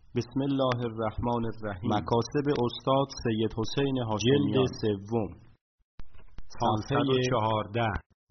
بسم الله الرحمن الرحیم. مکاسب استاد سید حسین هاشمیان، جلد سوم، صفحه 14.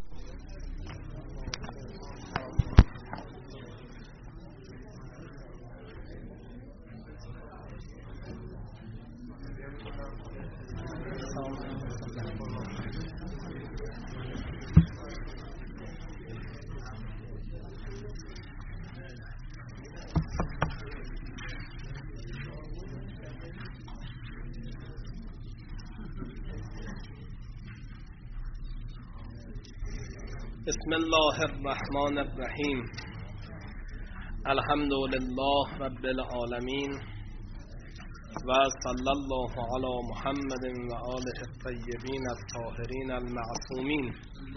بسم الله الرحمن الرحیم. الحمد لله رب العالمین و صلی الله علی محمد و آله الطیبین الطاهرین المعصومین.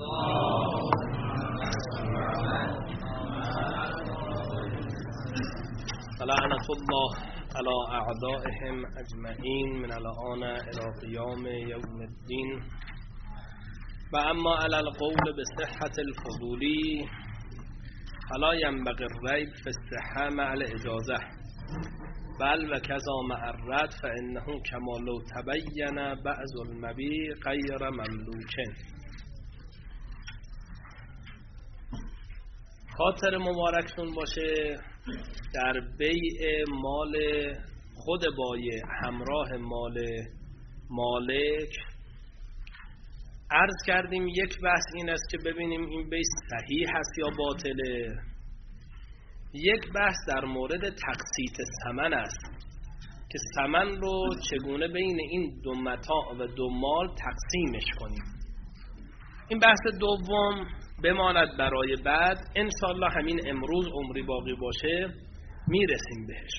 لعنة الله علی اعدائهم اجمعین من الآن الی قیام یوم الدین. و اما علی القول بصحة الفضولی فلا ينبغي الریب فی الصحة مع الاجازة بل و کذا مع الرد فانه کما لو تبین بعض المبیع غیر مملوک. خاطر مبارکتون باشه. در بیع مال خود بایع همراه مال مالک عرض کردیم یک بحث این است که ببینیم این بیع صحیح هست یا باطله. یک بحث در مورد تقسیط ثمن است که ثمن رو چگونه بین این دو متاع و دو مال تقسیمش کنیم. این بحث دوم بماند برای بعد، انشاءالله همین امروز عمری باقی باشه میرسیم بهش.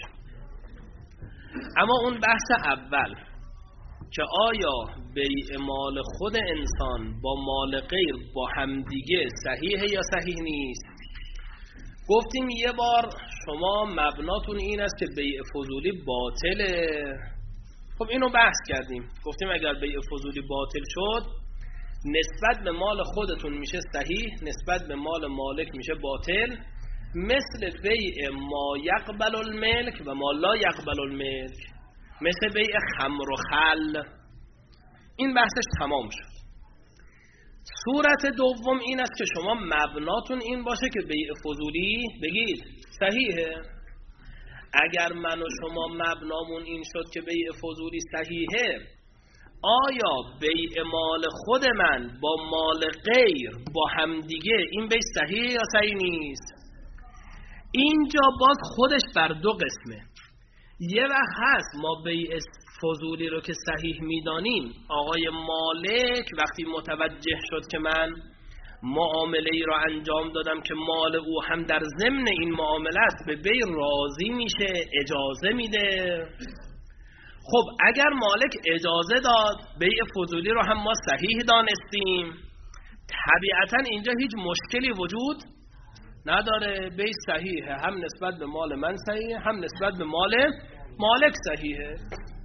اما اون بحث اول که آیا بیع مال خود انسان با مال غیر با همدیگه صحیحه یا صحیح نیست. گفتیم یه بار شما مبناتون این است که بیع فضولی باطله. خب اینو بحث کردیم، گفتیم اگر بیع فضولی باطل شد نسبت به مال خودتون میشه صحیح، نسبت به مال مالک میشه باطل، مثل بیع ما یقبل الملک و ما لا یقبل الملک، مثل بیع خمر و خل. این بحثش تمام شد. صورت دوم این است که شما مبناتون این باشه که بیع فضولی بگید صحیحه. اگر من و شما مبنامون این شد که بیع فضولی صحیحه، آیا بیع مال خود من با مال غیر با همدیگه این بیع صحیحه یا صحیح نیست؟ اینجا باز خودش بر دو قسمه. یه وقت هست ما بیع فضولی رو که صحیح میدانیم، آقای مالک وقتی متوجه شد که من معامله ای را انجام دادم که مال او هم در ضمن این معامله است، به بیع راضی میشه، اجازه میده. خب اگر مالک اجازه داد بیع فضولی رو هم ما صحیح دانستیم، طبیعتا اینجا هیچ مشکلی وجود نداره، بیع صحیحه، هم نسبت به مال من صحیحه هم نسبت به مال مالک صحیحه.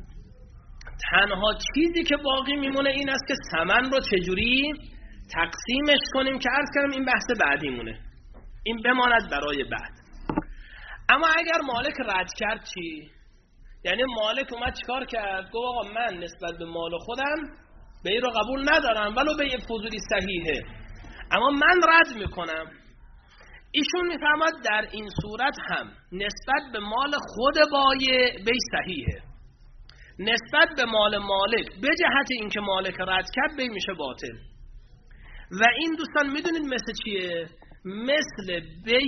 تنها چیزی که باقی میمونه این است که ثمن رو چجوری تقسیمش کنیم که عرض کردم این بحث بعدی مونه، این بماند برای بعد. اما اگر مالک رد کرد چی؟ یعنی مالک اومد چیکار کرد؟ گفت آقا من نسبت به مال خودم بیع رو قبول ندارم ولو بیع فضولی صحیحه، اما من رد میکنم. ایشون میفرماد در این صورت هم نسبت به مال خود بایع بیع صحیحه، نسبت به مال مالک به جهت اینکه مالک رد کرد بیع میشه باطل. و این دوستان میدونید مثل چیه؟ مثل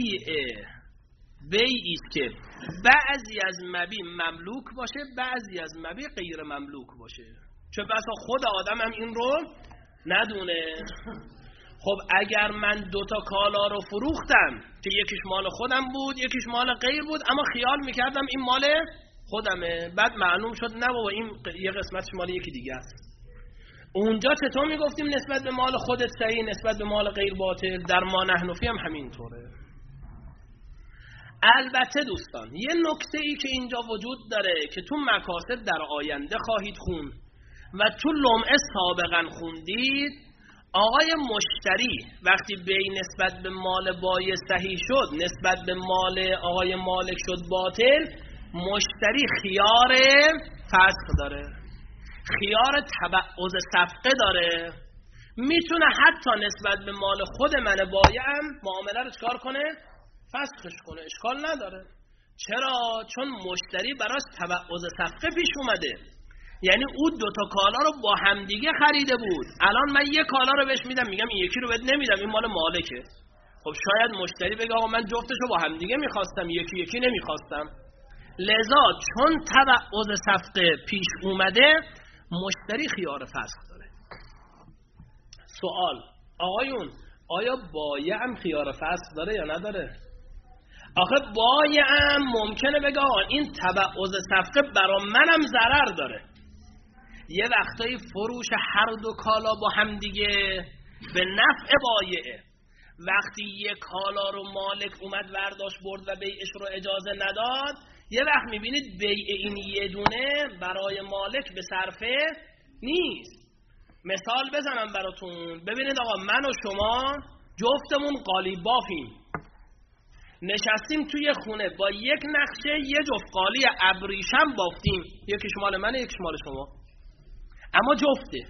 بیعی است که بعضی از مبیع مملوک باشه بعضی از مبیع غیر مملوک باشه، چون بسا خود آدم هم این رو ندونه. خب اگر من دوتا کالا رو فروختم که یکیش مال خودم بود یکیش مال غیر بود، اما خیال میکردم این مال خودمه، بعد معلوم شد نه بابا این یه قسمتش مال یکی دیگه است. اونجا چطور میگفتیم نسبت به مال خودت صحیح نسبت به مال غیر باطل؟ در ما نحنفی هم همینطوره. البته دوستان یه نکته ای که اینجا وجود داره که تو مکاسب در آینده خواهید خون و تو لمعه سابقا خوندید، آقای مشتری وقتی بیع نسبت به مال بایع صحیح شد نسبت به مال آقای مالک شد باطل، مشتری خیار فسخ داره، خیار تبعض صفقه داره، میتونه حتی نسبت به مال خود من بایعم معامله رو چکار کنه؟ فسخش کنه، اشکال نداره. چرا؟ چون مشتری براش تبعض صفقه پیش اومده، یعنی او دوتا کالا رو با همدیگه خریده بود، الان من یک کالا رو بهش میدم، میگم این یکی رو بهت نمیدم، این مال مالکه. خب شاید مشتری بگه آقا من جفتشو با همدیگه میخواستم، یکی نمیخواستم. لذا چون تبعض صفقه پیش اومده مشتری خیار فسخ داره. سوال: آقایون آیا بایعم خیار فسخ داره یا نداره؟ آخه بایعم ممکنه بگه آقا این تبعض صفقه برا منم ضرر داره. یه وقتایی فروش هر دو کالا با هم دیگه به نفع بایعه. وقتی یه کالا رو مالک اومد برداشت برد و بیعش رو اجازه نداد، یه وقت میبینید بیع این یه دونه برای مالک به صرفه نیست. مثال بزنم براتون، ببینید آقا من و شما جفتمون قالی بافیم، نشستیم توی خونه با یک نقشه یه جفت قالی ابریشم بافتیم، یکیش مال منه یکیش مال شما، اما جفته.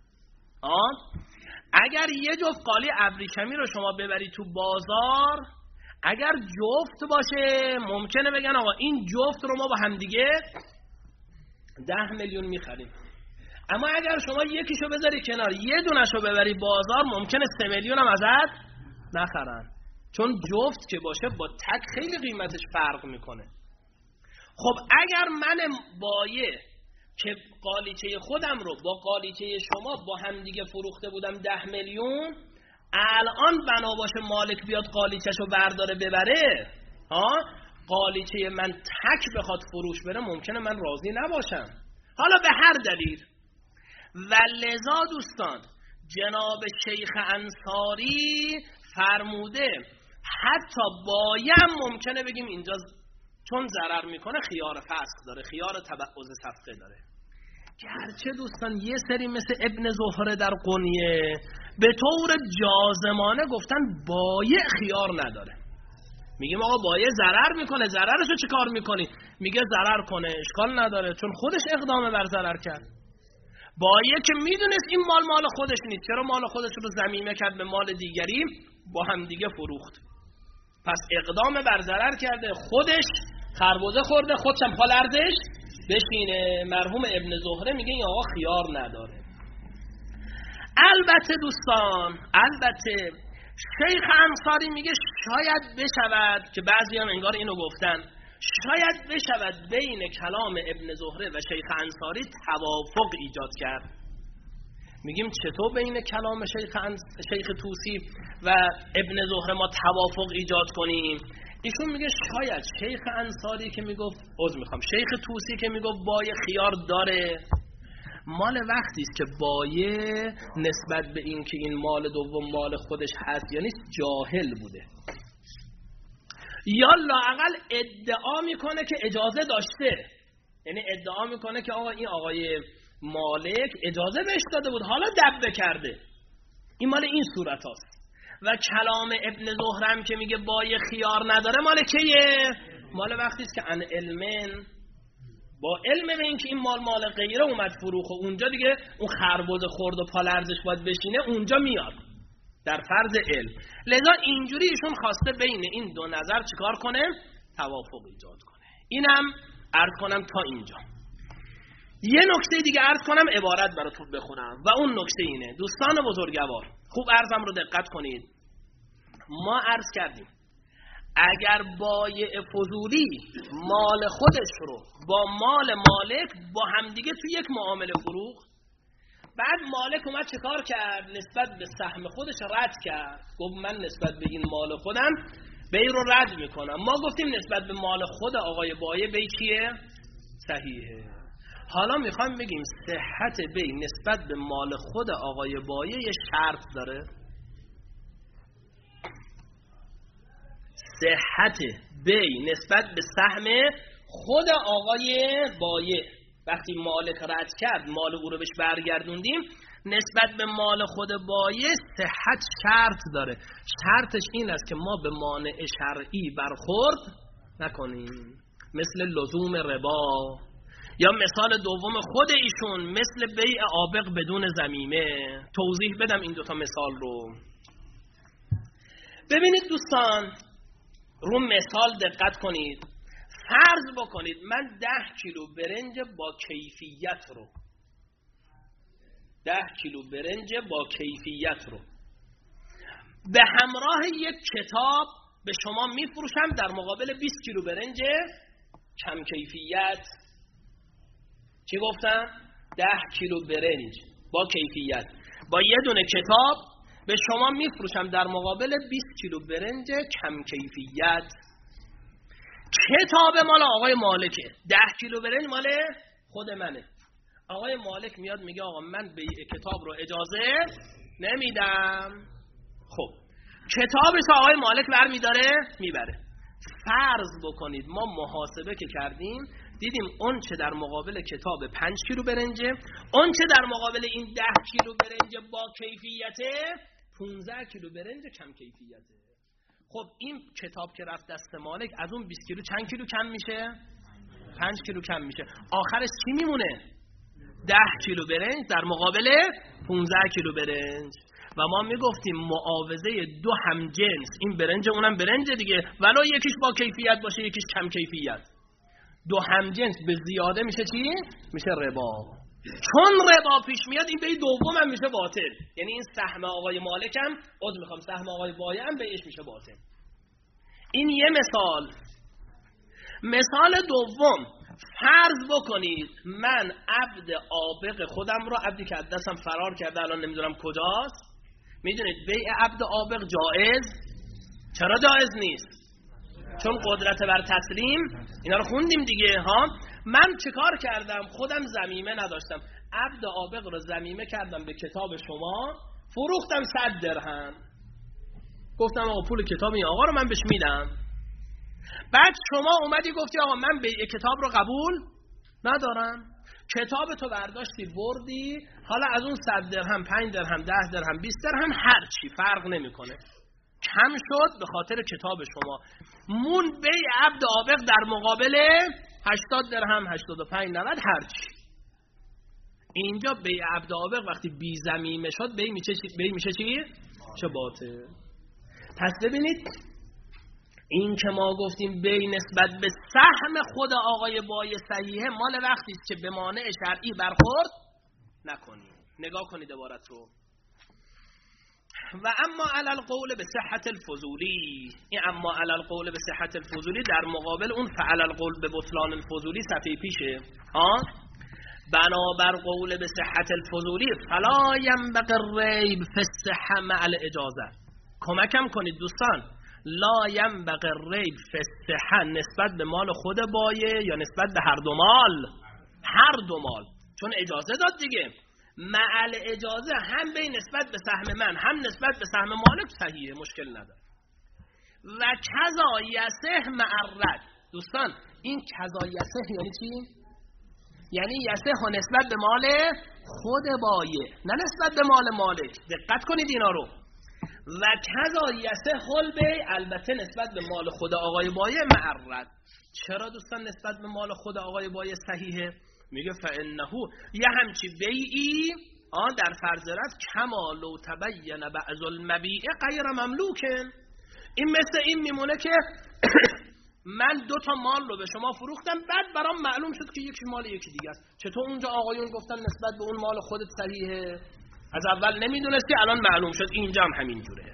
اگر یه جفت قالی ابریشمی رو شما ببری تو بازار، اگر جفت باشه ممکنه بگن آقا این جفت رو ما با هم دیگه 10 میلیون میخریم، اما اگر شما یکیشو بذاری کنار یه دونشو ببری بازار ممکنه 3 میلیون هم ازت نخرن، چون جفت که باشه با تک خیلی قیمتش فرق میکنه. خب اگر من بایع که قالیچه خودم رو با قالیچه شما با هم دیگه فروخته بودم 10 میلیون، الان بنا باشه مالک بیاد قالیچه‌شو برداره ببره، قالیچه من تک بخواد فروش بره، ممکنه من راضی نباشم، حالا به هر دلیل. و لذا دوستان جناب شیخ انصاری فرموده حتی بایم ممکنه بگیم اینجا چون ضرر میکنه خیار فسخ داره، خیار تبعض صفقه داره. گرچه دوستان یه سری مثل ابن زهره در قنیه به طور جازمانه گفتن بایع خیار نداره. میگیم آقا بایع ضرر میکنه، ضررشو چه کار میکنی؟ میگه ضرر کنه اشکال نداره، چون خودش اقدام بر ضرر کرد. بایع که میدونست این مال خودش نیست، چرا مال خودش رو ضمیمه کرد به مال دیگری، با هم دیگه فروخت، پس اقدام بر ضرر کرده، خودش خربزه خورده، خودشم پا لرزش بشینه. مرحوم ابن زهره میگه این آقا خیار نداره. البته دوستان، البته شیخ انصاری میگه شاید بشود که بعضی هم انگار اینو گفتن، شاید بشود بین کلام ابن زهره و شیخ انصاری توافق ایجاد کرد. میگیم چطور بین کلام شیخ طوسی و ابن زهره ما توافق ایجاد کنیم؟ ایشون میگه شاید شیخ انصاری که میگفت شیخ طوسی که میگفت بایع خیار داره، مال وقتی است که بایع نسبت به این که این مال دوم مال خودش هست یا نیست جاهل بوده، یا لااقل ادعا میکنه که اجازه داشته، یعنی ادعا میکنه که آقا این آقای مالک اجازه بهش داده بود حالا دبه کرده، این مال این صورت هست. و کلام ابن زهرم که میگه بایع خیار نداره مال کیه؟ مال وقتی است که ان علمن، با علم به این که این مال غیره اومد فروخ و اونجا دیگه اون خربزه خورد و پالرزش باید بشینه، اونجا میاد در فرض علم. لذا اینجوری ایشون خواسته بین این دو نظر چیکار کنه؟ توافق ایجاد کنه. اینم عرض کنم تا اینجا. یه نکته دیگه عرض کنم عبارت براتون بخونم و اون نکته اینه. دوستان بزرگوار خوب عرضم رو دقت کنید. ما عرض کردیم اگر بایع فضولی مال خودش رو با مال مالک با همدیگه تو یک معامله فروخت، بعد مالک اومد چه کار کرد؟ نسبت به سهم خودش رد کرد، گفت من نسبت به این مال خودم بی رو رد میکنم. ما گفتیم نسبت به مال خود آقای بایع بی چیه؟ صحیحه. حالا میخوایم بگیم صحت بی نسبت به مال خود آقای بایع یه شرط داره. صحت بی نسبت به سهم خود آقای بایع وقتی مالک رد کرد مال او رو بهش برگردوندیم، نسبت به مال خود بایع صحت شرط داره. شرطش این است که ما به مانع شرعی برخورد نکنیم. مثل لزوم ربا، یا مثال دوم خود ایشون مثل بیع آبق بدون ضمیمه. توضیح بدم این دوتا مثال رو. ببینید دوستان، رو مثال دقت کنید. فرض بکنید من 10 کیلو برنج با کیفیت رو 10 کیلو برنج با کیفیت رو به همراه یک کتاب به شما میفروشم در مقابل 20 کیلو برنج کم کیفیت. چی گفتم؟ 10 کیلو برنج با کیفیت با یه دونه کتاب به شما میفروشم در مقابل 20 کیلو برنج کم کیفیت. کتاب مال آقای مالکه، 10 کیلو برنج مال خود منه. آقای مالک میاد میگه آقا من به کتاب رو اجازه نمیدم. خب کتابش آقای مالک برمیداره میبره. فرض بکنید ما محاسبه که کردیم دیدیم اون چه در مقابل کتاب 5 کیلو برنجه، اون چه در مقابل این 10 کیلو برنج با کیفیته 15 کیلو برنج کم کیفیته. خب این کتاب که رفت دست مالک از اون 20 کیلو چند کیلو کم میشه؟ 5 کیلو کم میشه. آخرش چی میمونه؟ 10 کیلو برنج در مقابل 15 کیلو برنج. و ما میگفتیم معاوضه دو همجنس، این برنج اونم برنج دیگه، ولو یکیش با کیفیت باشه یکیش کم کیفیت، دو همجنس به زیاده میشه چی؟ میشه ربا. چون ربا پیش میاد این به دوم هم میشه باطل. یعنی این سهم آقای مالکم سهم آقای بایع هم بهش میشه باطل. این یه مثال. مثال دوم، فرض بکنید من عبد آبق خودم رو، عبدی که از دستم فرار کرده الان نمیدونم کجاست. میدونید بیع عبد آبق جائز؟ چرا جائز نیست؟ چون قدرت بر تسلیم، اینا رو خوندیم دیگه ها. من چه کار کردم؟ خودم ضمیمه نداشتم، عبد آبق رو ضمیمه کردم به کتاب شما، فروختم 100 درهم. گفتم آقا پول کتاب این آقا رو من بهش میدم. بعد شما اومدی گفتی آقا من به کتاب رو قبول ندارم، کتاب تو برداشتی بردی، حالا از اون 100 درهم 5 درهم 10 درهم 20 درهم هر چی فرق نمیکنه کم شد به خاطر کتاب شما، مون بیع عبد آبق در مقابل 80 درهم 85 90 هر چی. اینجا بیع عبد آبق وقتی بی ضمیمه شد بیع میشه چی؟ چه باطل. پس ببینید این که ما گفتیم بی نسبت به سهم خود آقای بایع صحیحه مال وقتی است که به مانع شرعی برخورد نکنید. نگاه کنید عبارت رو. و اما علی القول به صحت الفضولی، این اما علی القول به صحت الفضولی در مقابل اون فعل القول به بطلان الفضولی صفحه پیشه ها. بنابر قول به صحت الفضولی فلا ینبغی الریب فی الصحة مع الاجازه. کمکم کنید دوستان، لا ینبغی الریب فی الصحة نسبت به مال خود بایع یا نسبت به هر دو مال؟ هر دو مال، چون اجازه داد دیگه. مع الاجازه هم به نسبت به سهم من هم نسبت به سهم مالک صحیحه، مشکل نداره. و کذا یصح مع الرد. دوستان این کذا یصح یعنی چی؟ یعنی یصح نسبت به مال خود بایع نه نسبت به مال مالک. دقت کنید اینا رو. و کذا یصح البیع، البته نسبت به مال خود آقای بایع مع الرد. چرا دوستان نسبت به مال خود آقای بایع صحیحه؟ میگه فانه یه همچی بیعی در فرض رد کما لو تبین بعض المبیع غیر مملوکن. این مثل این میمونه که من 2 تا مال رو به شما فروختم، بعد برام معلوم شد که یکی مال یکی دیگه است. چطور اونجا آقایون گفتن نسبت به اون مال خودت صحیحه؟ از اول نمیدونستی، الان معلوم شد. اینجا هم همین جوره.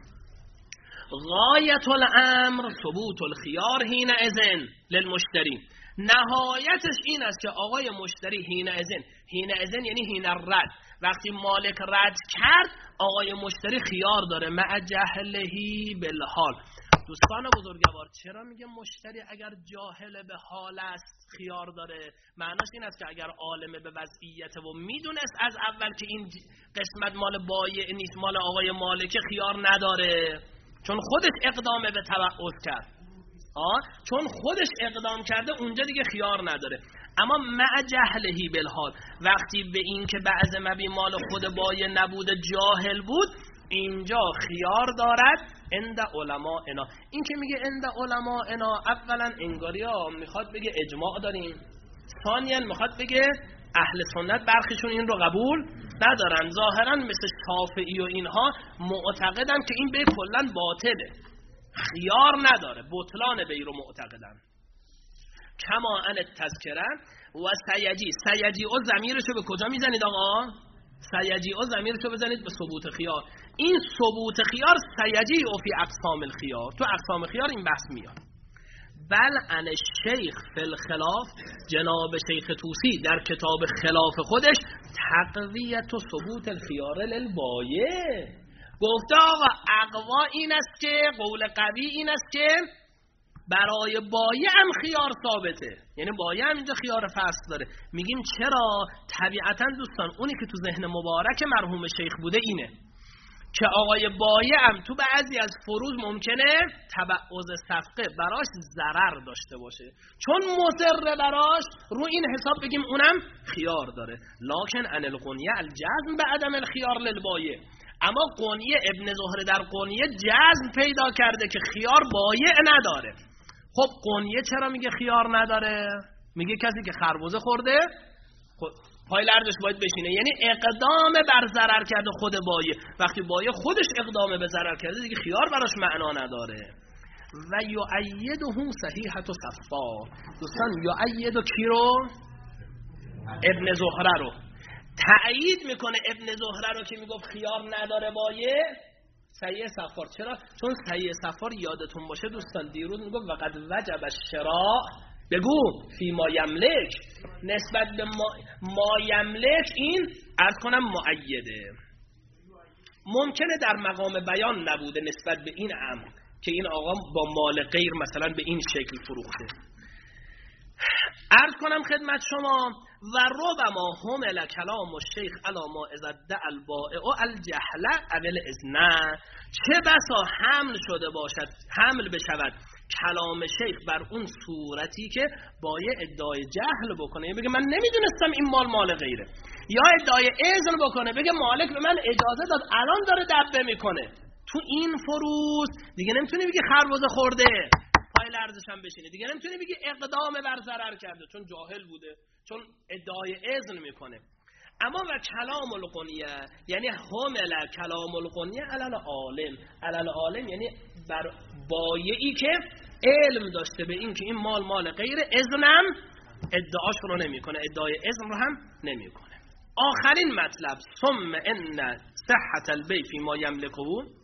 غایت الامر ثبوت الخيار حين اذن للمشتری. نهایتش این است که آقای مشتری حین اذن یعنی حین الرد، وقتی مالک رد کرد آقای مشتری خیار داره مع جهلهی بالحال. دوستان بزرگوار چرا میگه مشتری اگر جاهل به حال است خیار داره؟ معناش این است که اگر عالم به وضعیت و میدونست از اول که این قسمت مال بایع نیست مال آقای مالک خیار نداره، چون خودش اقدام به توقف کرد. چون خودش اقدام کرده اونجا دیگه خیار نداره. اما مع جهلهی بالحال، وقتی به این که بعض مبی مال خود بایع نبوده جاهل بود، اینجا خیار دارد عند علمائنا. این که میگه عند علمائنا، اولا انگاریا میخواد بگه اجماع داریم، ثانیا میخواد بگه اهل سنت برخیشون این رو قبول ندارن. ظاهرا مثل شافعی و اینها معتقدن که این بی کلن باطله، خیار نداره، بطلان بی رو معتقدن. کما ان تذکره و سیجی او ضمیرشو به کجا میزنید آقا؟ سیجی او ضمیرشو بزنید به ثبوت خیار. این ثبوت خیار سیجی او فی اقسام الخیار، تو اقسام خیار این بحث میاد. بل ان شیخ فی الخلاف، جناب شیخ طوسی در کتاب خلاف خودش تقویت و ثبوت الخیار للبایع گفته آقا اقوا این است که قول قوی این است که برای بایع هم خیار ثابته، یعنی بایع هم اینجا خیار فصل داره. میگیم چرا؟ طبیعتا دوستان اونی که تو ذهن مبارک مرحوم شیخ بوده اینه که آقای بایع هم تو بعضی از فروض ممکنه تبعض صفقه براش ضرر داشته باشه، چون مضر براش رو این حساب بگیم اونم خیار داره. لکن ان القنیه الجزم به عدم الخیار للبایع، اما قنیه ابن زهره در قنیه جزم پیدا کرده که خیار بایع نداره. خب قنیه چرا میگه خیار نداره؟ میگه کسی که خربزه خورده پای لرزش باید بشینه، یعنی اقدام بر ضرر کرده خود بایع. وقتی بایع خودش اقدام به ضرر کرده دیگه خیار براش معنا نداره. و یؤیده صحیحة صفا. دوستان یؤیده کی رو؟ ابن زهره رو تأیید میکنه. ابن زهره رو که میگفت خیار نداره بایع صحیح صفار. چرا؟ چون صحیح صفار یادتون باشه دوستان دیروز میگفت وقد وجب الشراء، بگو فی ما یملک، نسبت به ما یملک این عرض کنم مؤیده. ممکنه در مقام بیان نبوده نسبت به این امر که این آقا با مال غیر مثلا به این شکل فروخته. عرض کنم خدمت شما و ربما حمل کلام الشیخ علی ما اذا ادعى البائع الجهل او الاذن، چه بسا حمل بشود کلام شیخ بر اون صورتی که بایع ادعای جهل بکنه، یعنی بگه من نمیدونستم این مال غیره، یا ادعای اذن بکنه بگه مالک به من اجازه داد الان داره دبه میکنه. تو این فروض دیگه نمیتونی بگی خربزه خورده پای لرزش هم بشینه، دیگه نمیتونی بگی اقدام بر ضرر کرده چون جاهل بوده، چون ادعای اذن میکنه. اما و کلام القنیه یعنی حمل کلام القنیه علل عالم یعنی بر بایعی که علم داشته به این که این مال غیر، اذنم ادعاش رو نمیکنه، ادعای اذن رو هم نمیکنه. آخرین مطلب ثم ان صحت البیع فی ما یملکه،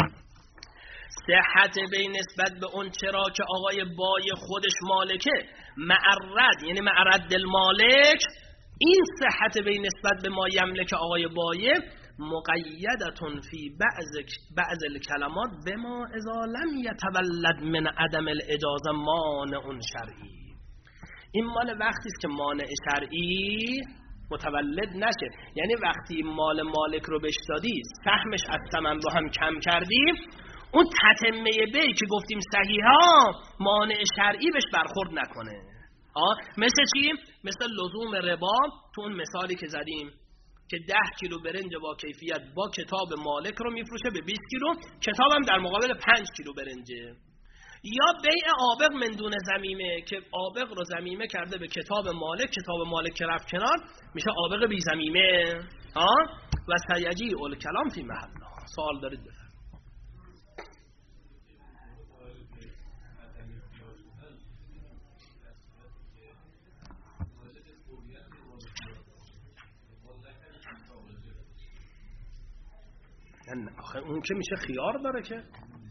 صحت بی نسبت به اون چرا که آقای بایع خودش مالکه، معرد یعنی معرد المالک، این صحت بی نسبت به ما یملک آقای بایع مقیدتون فی بعض الکلمات بما اذا لم یتولد من عدم الاجازه مانع شرعی. این مال وقتی است که مانع شرعی متولد نشه، یعنی وقتی مال مالک رو بهش دادی سهمش از ثمن رو هم کم کردی، اون تتمه بی که گفتیم صحیحا مانع شرعی بهش برخورد نکنه. مثل چی؟ مثل لزوم ربا تو اون مثالی که زدیم که 10 کیلو برنج با کیفیت با کتاب مالک رو میفروشه به 20 کیلو، کتابم در مقابل 5 کیلو برنجه. یا بیع آبق من دون ضمیمه که آبق رو ضمیمه کرده به کتاب مالک که رفت کنار میشه آبق بی ضمیمه. و سیجی الکلام فی محله. سوال دارید بفرمایید. آخه اون که میشه خیار داره که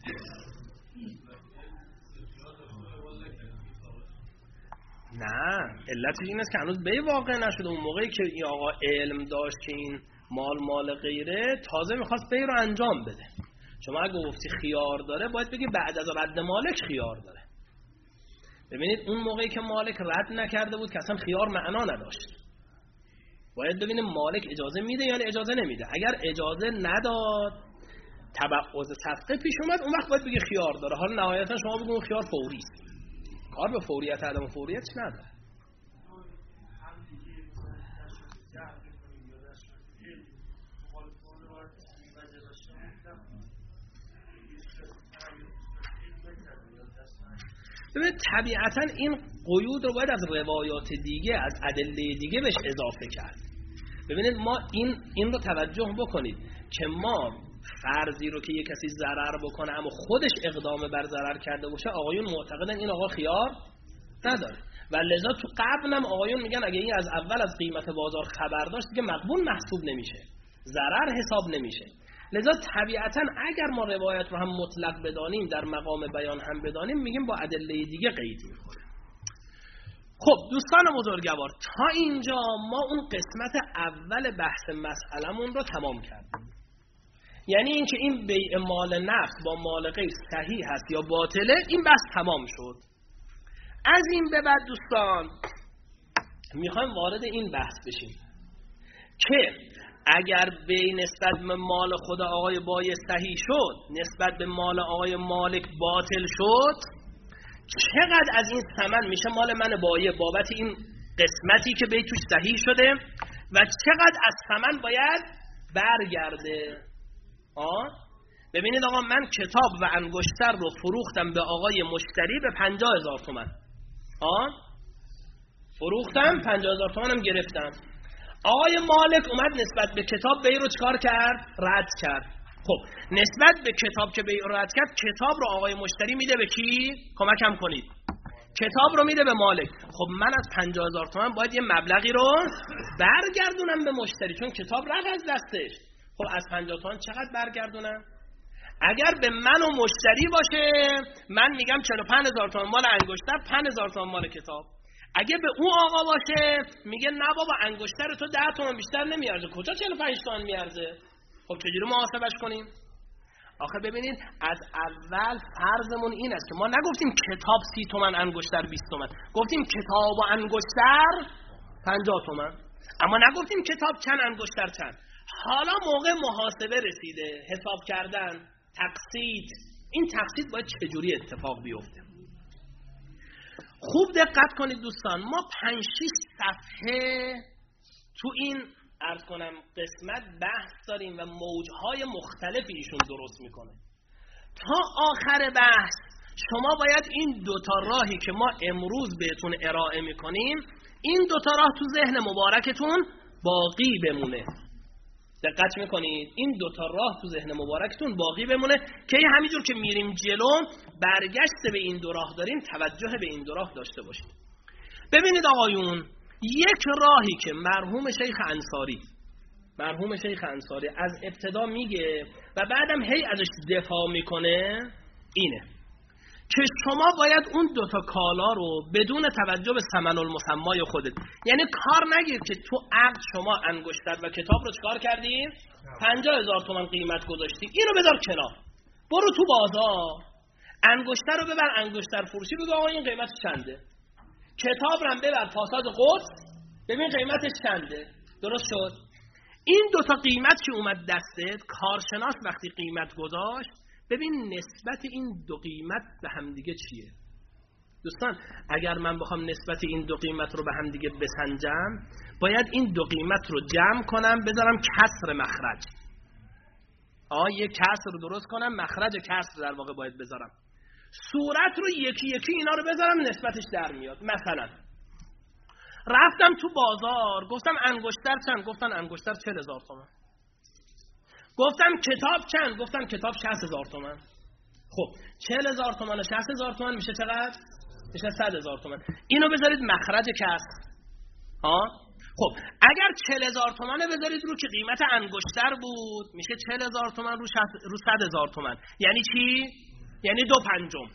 نه، علتش این است که هنوز به واقع نشده. اون موقعی که این آقا علم داشت که این مال غیره تازه میخواست بی رو انجام بده. شما اگه گفتی خیار داره باید بگی بعد از رد مالک خیار داره. ببینید اون موقعی که مالک رد نکرده بود که اصلا خیار معنا نداشت، باید ببینیم مالک اجازه میده یا اجازه نمیده. اگر اجازه نداد تبعض صفقه پیش اومد، اون وقت باید بگی خیار داره. حالا نهایتا شما بگو اون خیار فوری است، کار به فوریت عدم فوریت نداره. ببینید طبیعتاً این قیود رو باید از روایات دیگه، از ادله دیگه بهش اضافه کرد. ببینید ما این رو توجه بکنید که ما فرضی رو که یک کسی ضرر بکنه اما خودش اقدام بر ضرر کرده باشه، آقایون معتقدن این آقا خیار نداره و لذا تو قبل هم آقایون میگن اگه این از اول از قیمت بازار خبر داشت دیگه مقبول محسوب نمیشه، ضرر حساب نمیشه. لذا طبیعتاً اگر ما روایت رو هم مطلق بدانیم، در مقام بیان هم بدانیم، میگیم با ادله دیگه قید میکنه. خب دوستان بزرگوار، تا اینجا ما اون قسمت اول بحث مسئلمون رو تمام کردیم. یعنی اینکه این بیع مال نفت با مال غیر صحیح هست یا باطله، این بحث تمام شد. از این به بعد دوستان میخوایم وارد این بحث بشیم که اگر بیع نسبت به مال خود آقای بایع صحیح شد، نسبت به مال آقای مالک باطل شد، چقدر از این ثمن میشه مال من بایع بابت این قسمتی که بیع توش صحیح شده و چقدر از ثمن باید برگرده. ببینید آقا، من کتاب و انگشتر رو فروختم به آقای مشتری به 50,000 تومان. فروختم 50,000 تومان هم گرفتم. آقای مالک اومد نسبت به کتاب بیع رو چکار کرد؟ رد کرد. خب نسبت به کتاب که بیع رو رد کرد، کتاب رو آقای مشتری میده به کی؟ کمکم کنید. کتاب رو میده به مالک. خب من از 50,000 تومان باید یه مبلغی رو برگردونم به مشتری، چون کتاب رد از دستش. خب از 50 تومان چقدر برگردونم؟ اگر به من و مشتری باشه، من میگم 45,000 تومان مال انگشتر، 5,000 تومان مال کتاب. اگه به اون آقا باشه، میگه نه بابا انگشتر تو 10 تومان بیشتر نمیارزه، کجا 45 تومان میارزه؟ خب چجوری محاسبش کنیم؟ آخه ببینید از اول فرضمون این است که ما نگفتیم کتاب 30 تومان انگشتر 20 تومان، گفتیم کتاب و انگشتر 50 تومان، اما نگفتیم کتاب چند انگشتر چند. حالا موقع محاسبه رسیده، حساب کردن، تقسیط. این تقسیط باید چجوری اتفاق بیفته؟ خوب دقت کنید دوستان، ما 5-6 صفحه تو این عرض کنم قسمت بحث داریم و موجهای مختلفی ایشون درست میکنه. تا آخر بحث شما باید این دوتا راهی که ما امروز بهتون ارائه میکنیم، این دوتا راه تو ذهن مبارکتون باقی بمونه. دقت میکنید؟ این دوتا راه تو ذهن مبارکتون باقی بمونه که همینجور که میریم جلو برگشت به این دو راه داریم، توجه به این دو راه داشته باشید. ببینید آقایون، یک راهی که مرحوم شیخ انصاری از ابتدا میگه و بعدم هی ازش دفاع میکنه اینه که شما باید اون دوتا کالا رو بدون توجه به ثمن المسمای خودت، یعنی کار نگیر که تو عقد شما انگشتر و کتاب رو چکار کردی؟ 50,000 تومان قیمت گذاشتی، اینو بذار کنار، برو تو بازار انگشتر رو ببر انگشتر فروشی، بگو آقا این قیمت چنده، کتاب رو هم ببر پاساژ قدس ببین قیمتش چنده. درست شد؟ این دوتا قیمت که اومد دستت، کارشناس وقتی قیمت گذاشت، ببین نسبت این دو قیمت به همدیگه چیه. دوستان اگر من بخوام نسبت این دو قیمت رو به همدیگه بسنجم، باید این دو قیمت رو جمع کنم، بذارم کسر مخرج. یه کسر رو درست کنم، مخرج کسر در واقع باید بذارم. صورت رو یکی یکی اینا رو بذارم، نسبتش در میاد. مثلا رفتم تو بازار، گفتم انگشتر چند؟ گفتن انگشتر 40,000 تومان. گفتم کتاب چند؟ گفتن کتاب 60,000 تومان. خب 40,000 تومان و 60,000 تومان میشه چقدر؟ میشه 100,000 تومان. اینو بذارید مخرج کسر. خب اگر 40,000 تومان بذارید رو که قیمت انگشتر بود، میشه 40,000 تومان رو 100,000 تومان. یعنی چی؟ یعنی 2/5.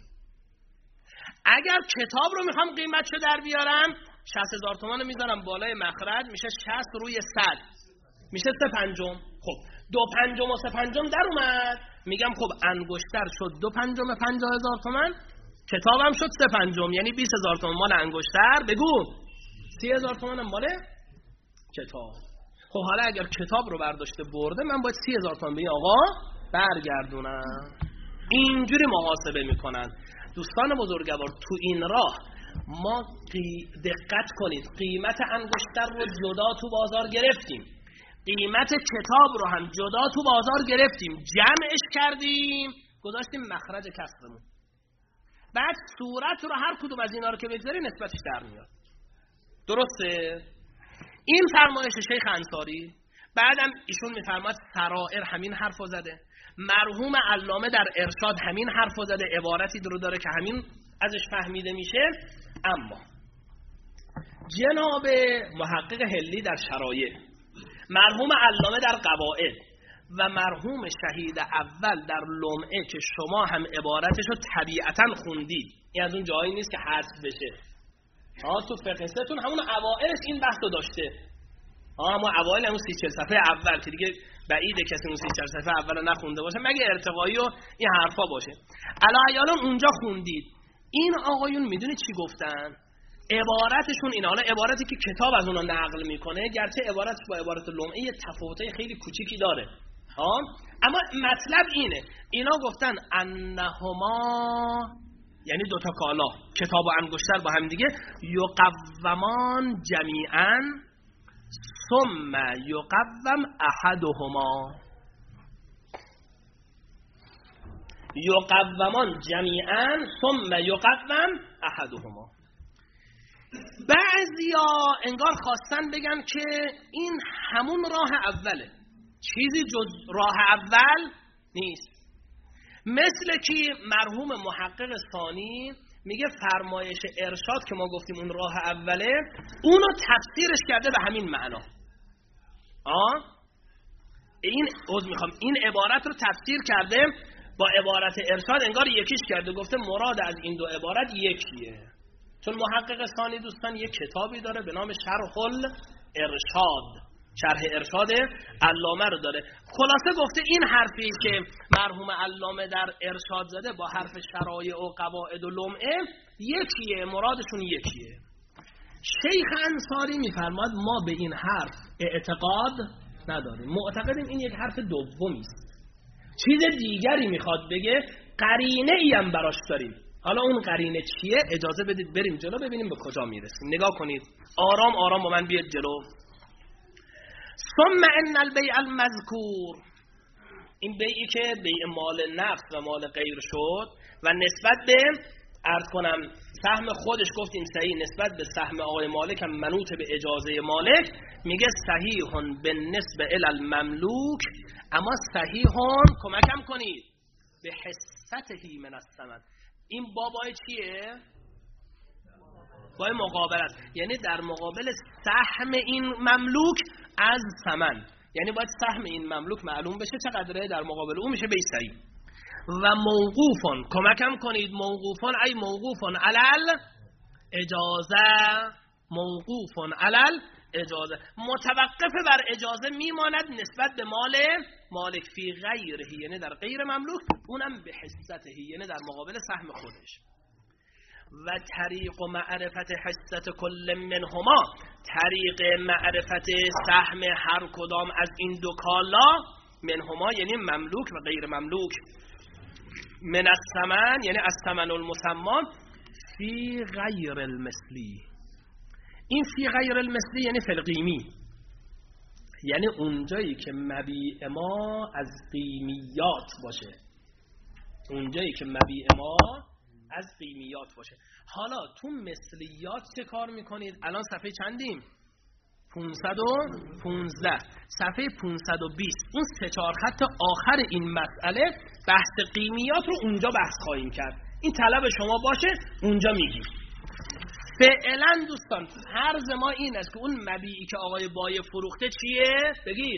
اگر کتاب رو میخوام قیمتشو در بیارم، 60,000 تومان رو میذارم بالای مخرج، میشه 60 روی 100، میشه 3/5. خب 2/5 و 3/5 در اومد، میگم خب انگشتر شد 2/5 50,000 تومان، کتابم شد 3/5، یعنی 20,000 تومان مال انگشتر، بگو 30,000 تومان مال کتاب. خب حالا اگر کتاب رو برداشته برده، من باید 30,000 تومان به این آقا برگردونم. اینجوری محاسبه میکنن. دوستان بزرگوار، تو این راه ما دقت کنید، قیمت انگشتر رو جدا تو بازار گرفتیم، قیمت کتاب رو هم جدا تو بازار گرفتیم، جمعش کردیم، گذاشتیم مخرج کسرمون. بعد صورت رو هر کدوم از اینا رو که بگذاری نسبتش در میاد. درسته؟ این فرمایش شیخ انصاری. بعدم ایشون میفرماد سرائر همین حرفو زده، مرحوم علامه در ارشاد همین حرفو زده، عبارتی رو داره که همین ازش فهمیده میشه. اما جناب محقق حلی در شرایع، مرحوم علامه در قواعد و مرحوم شهید اول در لمعه که شما هم عبارتش رو طبیعتاً خوندید، این از اون جایی نیست که حذف بشه. تو فقهستون همون اوائلش این بحثو داشته. اما اوائل همون 30-40 صفحه اول که دیگه بعیده کسی اون 30-40 صفحه اول نخونده باشه مگه ارتقایی و این حرفا باشه. الان اونجا خوندید. این آقایون میدونید چی گفتن؟ عبارتشون اینه. حالا عبارتی که کتاب از اونا نقل میکنه گرچه عبارتش با عبارت لمعه تفاوتای خیلی کوچیکی داره، اما مطلب اینه. اینا گفتن انهما، یعنی دوتا کالا، کتاب و انگشتر با هم دیگه، یقومان جمیعا ثم یقوم احدهما. یقومان جمیعا ثم یقوم احدهما. بعضیا انگار خواستن بگن که این همون راه اوله، چیزی جز راه اول نیست. مثل که مرحوم محقق ثانی میگه فرمایش ارشاد که ما گفتیم اون راه اوله، اونو تفسیرش کرده به همین معنا. این عبارت رو تفسیر کرده با عبارت ارشاد، انگار یکیش کرده، گفته مراد از این دو عبارت یکیه. چون محقق ثانی دوستان یک کتابی داره به نام شرح الارشاد، شرح ارشاد علامه رو داره. خلاصه گفته این حرفی که مرحوم علامه در ارشاد زده با حرف شرایع و قواعد و لمعه یکیه، مرادشون یکیه. شیخ انصاری میفرماد ما به این حرف اعتقاد نداریم، معتقدیم این یک حرف دومی است، چیز دیگری میخواد بگه، قرینه ای هم براش داریم. حالا اون قرینه چیه؟ اجازه بدید بریم جلو ببینیم به کجا میرسیم. نگاه کنید، آرام آرام با من بیاد جلو. ثم ان البیع المذکور، این بیعی که بیع مال نفس و مال غیر شد و نسبت به عرض کنم سهم خودش گفتیم صحیح، نسبت به سهم آقای مالک هم منوط به اجازه مالک، میگه صحیحون بالنسبه الی المملوک، اما صحیحون کمکم کنید به حصته من الثمن. این بابای چیه؟ بای مقابل است، یعنی در مقابل سهم این مملوک از ثمن، یعنی باید سهم این مملوک معلوم بشه چقدره، در مقابل اون میشه بیع صحیح. و موقوفون کمکم کنید، موقوفون ای موقوفون علل اجازه، موقوفون علل اجازه، متوقف بر اجازه میماند نسبت به مال مالک فی غیره، یعنی در غیر مملوک، اونم به حصته، یعنی در مقابل سهم خودش. و طریق معرفت حصت کل منهما، طریق معرفت سهم هر کدام از این دو کالا، منهما یعنی مملوک و غیر مملوک، من الثمن یعنی از ثمن المسمى، فی غیر المثلی. این فی غیر المثلی یعنی فی القیمی، یعنی اونجایی که مبیع ما از قیمیات باشه، اونجایی که مبیع ما از قیمیات باشه. حالا تو مثلیات چه کار میکنید؟ الان صفحه چندیم؟ 515. صفحه 520 اون 3-4 خط آخر این مسئله بحث قیمیات رو اونجا بحث خواهیم کرد. این طلب شما باشه اونجا میگیم. فعلا دوستان فرض ما این است که اون مبیعی که آقای بای فروخته چیه؟ بگید.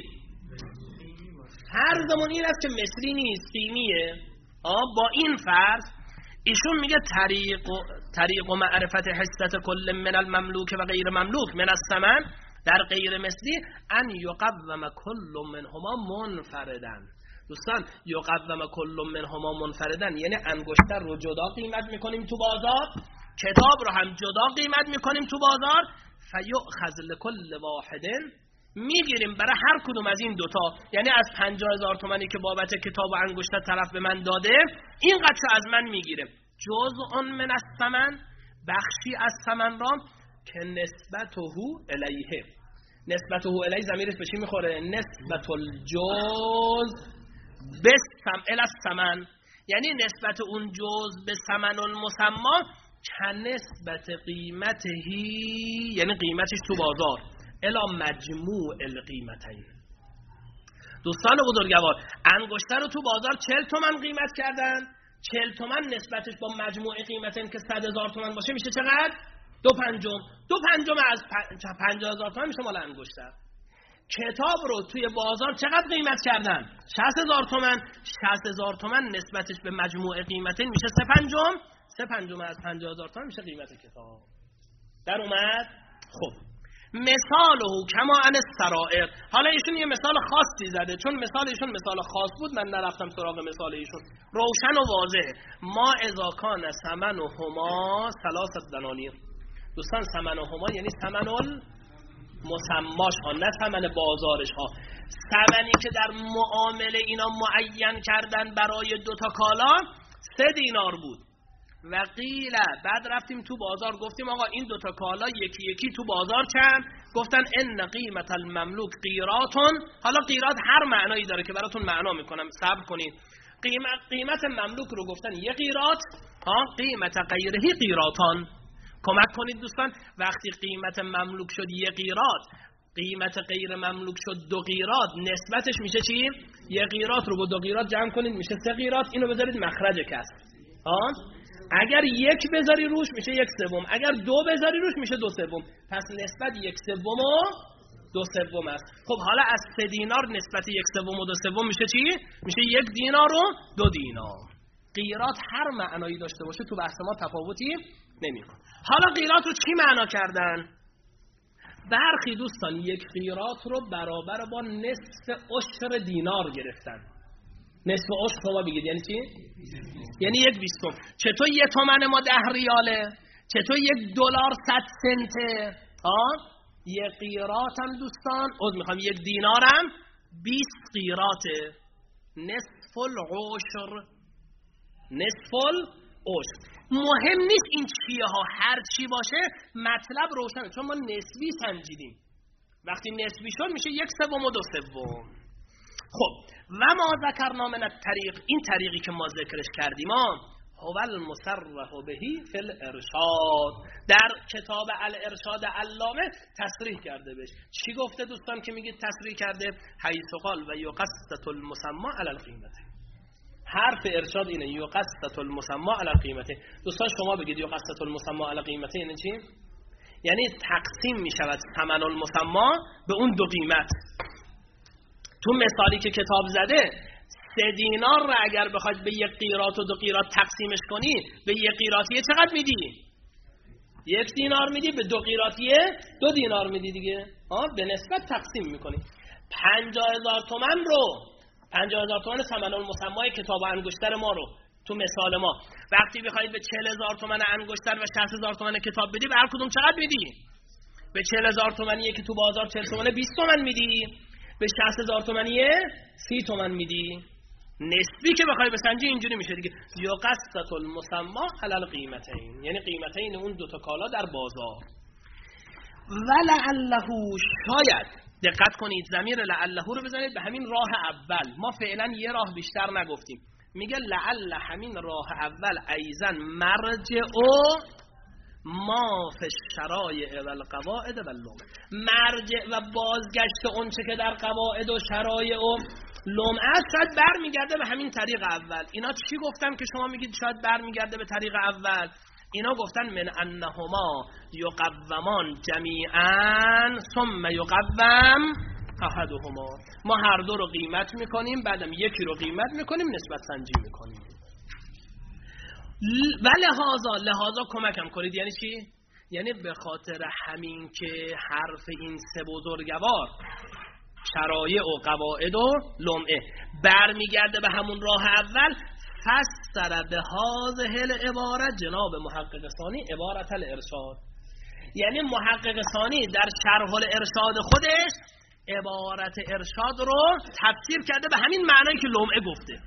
فرضمون این است که مثلی نیست، قیمیه. با این فرض ایشون میگه طریق و معرفت حصت کل من المملوک و غیر مملوک من الثمن در غیر مثلی ان یقوم کل منهما منفردن. دوستان یقوم کل منهما منفردن یعنی انگشتر رو جدا قیمت میکنیم تو بازار، کتاب رو هم جدا قیمت میکنیم تو بازار، فیؤخذ لکل واحد، میگیریم برای هر کدوم از این دوتا، یعنی از 50,000 تومانی که بابت کتاب و انگشتر طرف به من داده این قدر از من میگیره، جزء من الثمن، بخشی از ثمن را که نسبته الیه، نسبته الیه ضمیرش به چی میخوره؟ نسبت الجزء بسم الی الثمن، یعنی نسبت اون جزء به ثمن المسما کنسبت قیمتهی، یعنی قیمتش تو بازار، الی مجموع القیمتین. دوستان بزرگوار، انگشتر رو تو بازار 40 تومن قیمت کردن، 40 تومن نسبتش با مجموع قیمتین که 100,000 تومن باشه میشه چقدر؟ 2/5 از 50,000 تومن میشه مال انگشتر. کتاب رو توی بازار چقدر قیمت کردن؟ 60,000 تومن. 60,000 تومن نسبتش به مجموع قیمتین میشه 3/5 از 50,000 تومن میشه قیمت کتاب. در اومد؟ خب مثاله کما عن السرائر. حالا ایشون یه مثال خاصی زده، چون مثال ایشون مثال خاص بود من نرفتم سراغ مثال ایشون. روشن و واضحه. ما اذا کان ثمنهما 3 دنانیر. دوستان ثمنهما یعنی ثمن المسماش ها، نه ثمن بازارش ها. ثمنی که در معامله اینا معین کردن برای 2 تا کالا 3 دینار بود. و قیل بعد رفتیم تو بازار گفتیم آقا این 2 تا کالا یکی یکی تو بازار چند؟ گفتن ان قیمت المملوک قیراتون. حالا قیرات هر معنایی داره که براتون معنا میکنم، صبر کنید. قیمت مملوک رو گفتن 1 قیرات، قیمت غیره قیراتان. کمک کنید دوستان، وقتی قیمت مملوک شد 1 قیرات، قیمت غیر مملوک شد 2 قیرات، نسبتش میشه چی؟ 1 قیرات رو با 2 قیرات جمع کنید میشه 3 قیرات. اینو بذارید مخرج کسر. اگر 1 بذاری روش میشه 1/3، اگر 2 بذاری روش میشه 2/3. پس نسبت 1/3 و 2/3 است. خب حالا از 3 دینار نسبت 1/3 و 2/3 میشه چی؟ میشه 1 دینار و 2 دینار. قیرات هر معنایی داشته باشه تو بحث ما تفاوتی نمیکنه. حالا قیرات رو چی معنا کردن؟ برخی دوستان 1 قیرات رو برابر با نصف عشر دینار گرفتن. نصف عشر شما بگید یعنی چی؟ یعنی 1/20. چطور 1 تومن ما 10 ریاله؟ چطور $1 100 سنته؟ 1 قیرات هم دوستان، میخوام 1 دینارم 20 قیراته. نصف العشر. نصف العشر. مهم نیست این چیه ها، هر چی باشه مطلب روشنه، چون ما نسبی سنجیدیم. وقتی نسبی شد میشه 1/3 و 2/3. خب و ما ذکرنا من الطریق، این طریقی که ما ذکرش کردیم هو المصرح بهی فی الارشاد، در کتاب الارشاد علامه تصریح کرده بهش. چی گفته دوستان که میگید تصریح کرده؟ حیث قال و یقسط المسما علی القیمه. حرف ارشاد اینه، یقسط المسما علی القیمه. دوستان شما بگید یقسط المسما علی القیمه یعنی چی؟ یعنی تقسیم میشود ثمن المسما به اون 2 قیمت. تو مثالی که کتاب زده 3 دینار رو اگر بخواید به 1 قیرات و 2 قیرات تقسیمش کنی، به 1 قیراطیه چقدر میدی؟ 1 دینار میدی، به 2 قیراطیه 2 دینار میدی دیگه. به نسبت تقسیم میکنی. 50,000 تومان رو، 50,000 تومان ثمن المسمای کتاب انگشتر ما رو تو مثال ما، وقتی بخواید به 40,000 تومان انگشتر و 60,000 تومان کتاب بدی، به هر کدوم چقدر میدی؟ به 40,000 تومانیه که تو بازار 40 تومانه 20 تومن میدی، به 60,000 تومانیه 30 تومن میدی. نسبی که بخوای بسنجی اینجوری میشه دیگه، یقسط المسما علی القیمتین، یعنی قیمتین اون 2 تا کالا در بازار. ولعله، شاید دقت کنید ضمیر لعله رو بزنید به همین راه اول. ما فعلا یه راه بیشتر نگفتیم، میگه لعل همین راه اول ایزن مرجع ما فی الشرایع و القواعد و اللمع، مرجع و بازگشت اون چه که در قواعد و شرایع و لمعه شاید برمیگرده به همین طریق اول. اینا چی گفتن که شما میگید شاید برمیگرده به طریق اول؟ اینا گفتن من انهما یقومان جمیعا ثم یقوم احدهما، ما هر دو رو قیمت میکنیم، بعدم یکی رو قیمت میکنیم، نسبت سنجی میکنیم. و لحاظا کمکم کنید یعنی چی؟ یعنی به خاطر همین که حرف این 3 بزرگوار شرایع و قواعد و لمعه برمیگرده به همون راه اول، فسر به هذه العبارت جناب محقق ثانی عبارت الارشاد، یعنی محقق ثانی در شرح الارشاد خودش عبارت ارشاد رو تفسیر کرده به همین معنایی که لمعه گفته.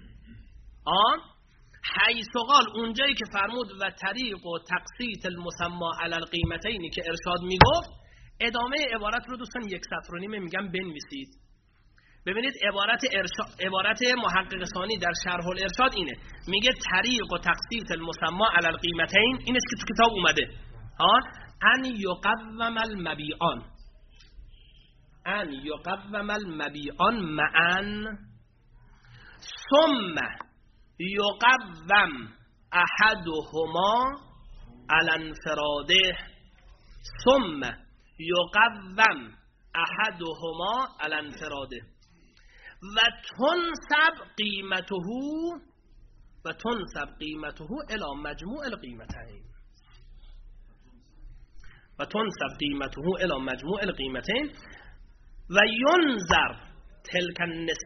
حیث قال، اونجایی که فرمود و طریق و تقسیط المسما علی القیمتینی که ارشاد میگفت، ادامه عبارت رو دوستان 1.5 سطر میگم بنویسید. ببینید عبارت محقق ثانی در شرح الارشاد اینه، میگه طریق و تخصیص المسمى علی القیمتین، این است که تو کتاب اومده ان یقوم المبیعان، ان یقوم المبیعان معا ثم یقوم احدهما علی انفراده ثم یقوم احدهما علی انفراده و تنسب قیمته الی مجموع القیمتین و تنسب قیمته الی مجموع القیمتین و ینظر تلک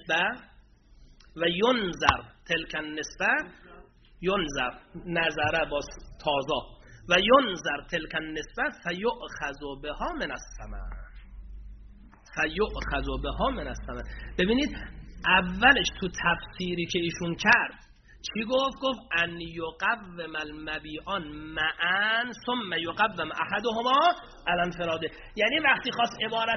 النسبه ینظر نظره با تازه و ینظر تلک النسبه فیؤخذ بها من الثمن. ببینید اولش تو تفسیری که ایشون کرد چی گفت ان یقوم المبیعان معا ثم یقوم احدهما علی انفراده. یعنی وقتی خواست عبارت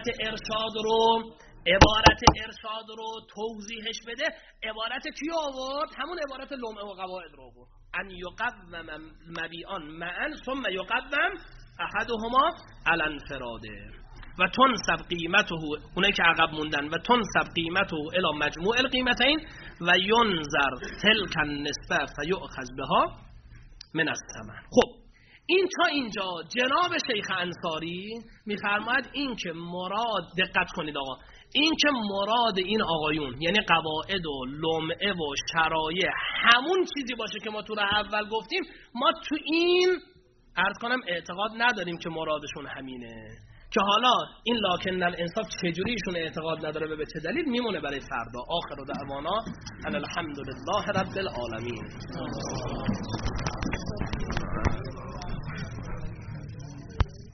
ارشاد رو توضیحش بده، عبارت کی آورد؟ همون عبارت لمعه و قواعد رو آورد. ان یقوم المبیعان معا ثم یقوم احدهما علی انفراده و تنسب قیمته، اونایی که عقب موندن، و تنسب قیمته الی مجموع القیمتین و ینظر تلک النسبه فیؤخذ بها من الثمن. خب این تا اینجا جناب شیخ انصاری میفرماید این که مراد، دقت کنید آقا، این که مراد این آقایون یعنی قواعد و لمعه و شرایع همون چیزی باشه که ما تو راه اول گفتیم، ما تو این عرض کنم اعتقاد نداریم که مرادشون همینه. که حالا این لکن الانصاف چجوری ایشون اعتقاد نداره به چه دلیل میمونه برای فردا. آخر دعوانا ان الحمدلله رب العالمین.